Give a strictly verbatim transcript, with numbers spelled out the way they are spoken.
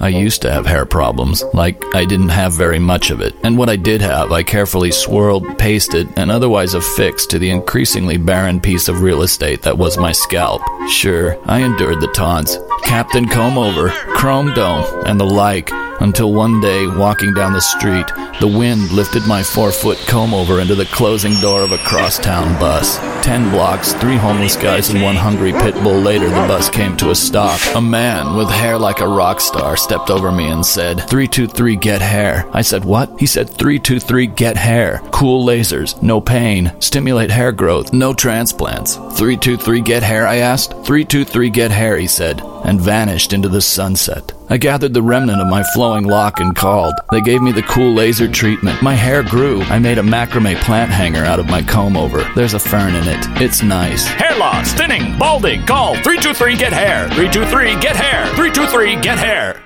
I used to have hair problems, like I didn't have very much of it, and what I did have I carefully swirled, pasted, and otherwise affixed to the increasingly barren piece of real estate that was my scalp. Sure, I endured the taunts, Captain Comb-Over, Chrome Dome, and the like, until one day, walking down the street, the wind lifted my four-foot comb-over into the closing door of a crosstown bus. Ten blocks, three homeless guys, and one hungry pit bull later, the bus came to a stop. A man with hair like a rock star stepped over me and said, three two three, get hair. I said, what? He said, three two three, get hair. Cool lasers, no pain, stimulate hair growth, no transplants. three two three, get hair, I asked. three two three, get hair, he said, and vanished into the sunset. I gathered the remnant of my flowing lock and called. They gave me the cool laser treatment. My hair grew. I made a macrame plant hanger out of my comb-over. There's a fern in it. It's nice. Hair loss, thinning, balding. Call three two three, get hair. three two three, get hair. three two three, get hair.